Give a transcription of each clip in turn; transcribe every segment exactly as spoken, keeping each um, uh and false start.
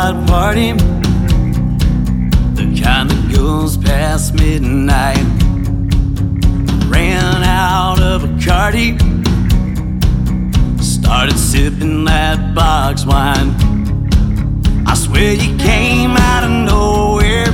out party, the kind that goes past midnight. Ran out of a Bacardi, started sipping that box wine. I swear you came out of nowhere,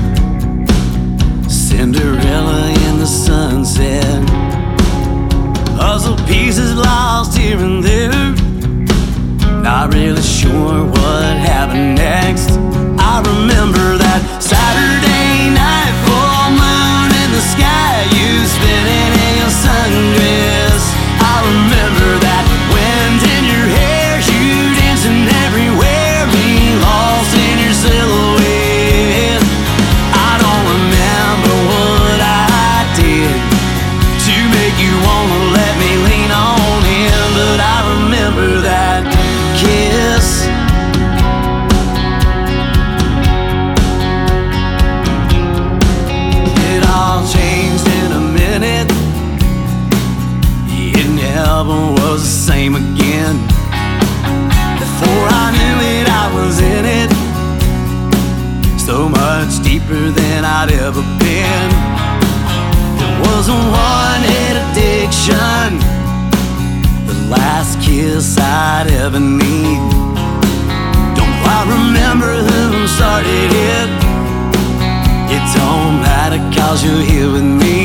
Cinderella in the sunset. Puzzle pieces lost here and there, not really sure what happened next. I remember that Saturday night, full moon in the sky, you spinning in your sundress. I remember that wind in your hair, you dancing everywhere, me lost in your silhouette. I don't remember what I did to make you wanna let me lean on in, but I remember that kiss. It all changed in a minute, it never was the same again. Before I knew it, I was in it, so much deeper than I'd ever been. It was a one-hit addiction, the last kiss I'd ever need. Don't quite remember who started it, it don't matter 'cause you're here with me.